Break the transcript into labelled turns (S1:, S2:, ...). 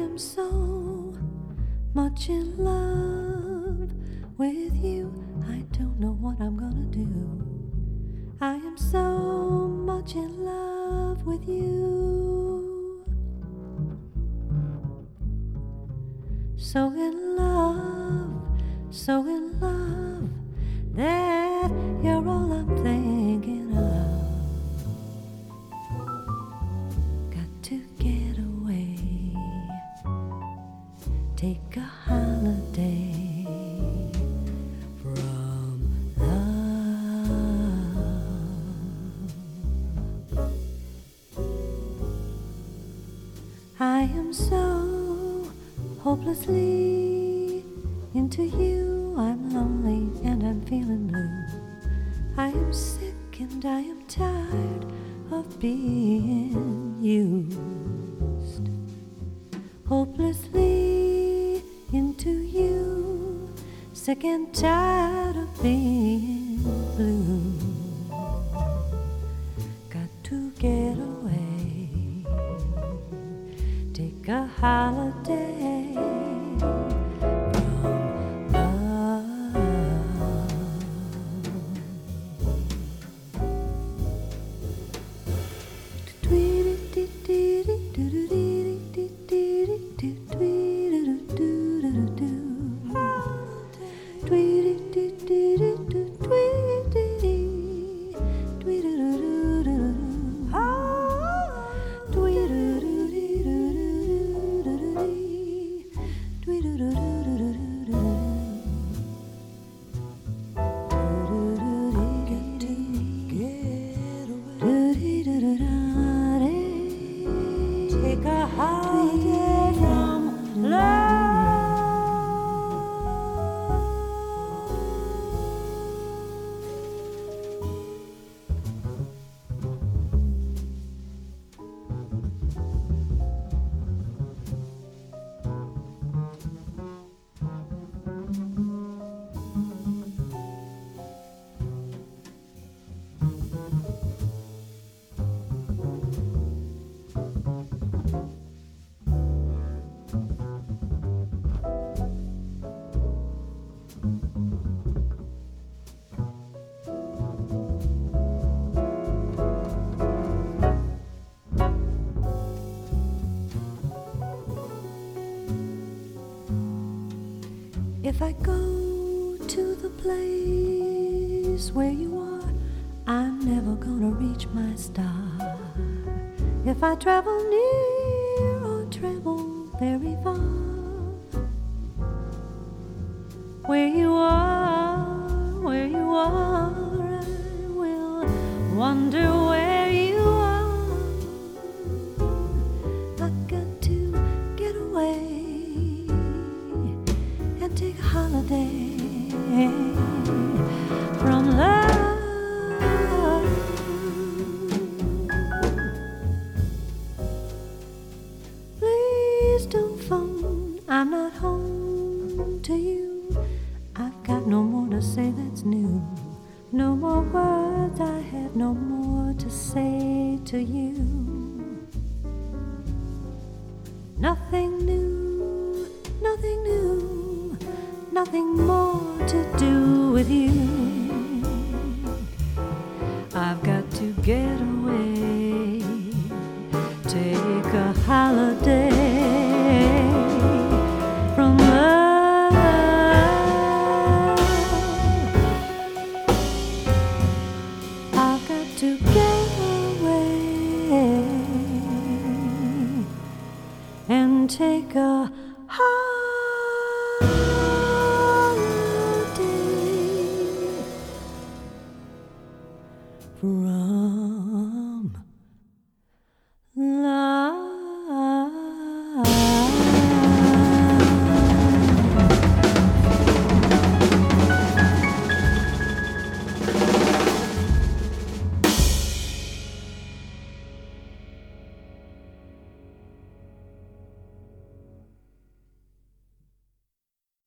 S1: am so much in love with you. I don't know what I'm gonna do. I am so much in love with you. So in love that you're all I'm thinking of. Got to get away, take a holiday from love. I am so hopelessly into you. I'm lonely and I'm feeling blue. I am sick and I am tired of being used. Hopelessly into you, sick and tired of being blue. Got to get away, take a holiday from love. Take a holiday from love. If I go to the place where you are, I'm never gonna reach my star. If I travel near or travel very far, where you are, I will wonder where you are. I got to get away and take a holiday from love. Please don't phone, I'm not home to you. I've got no more to say that's new. No more words, I have no more to say to you. Nothing new, nothing new, nothing more to do with you. I've got to get away, take a holiday from love. I've got to get away and take a holiday.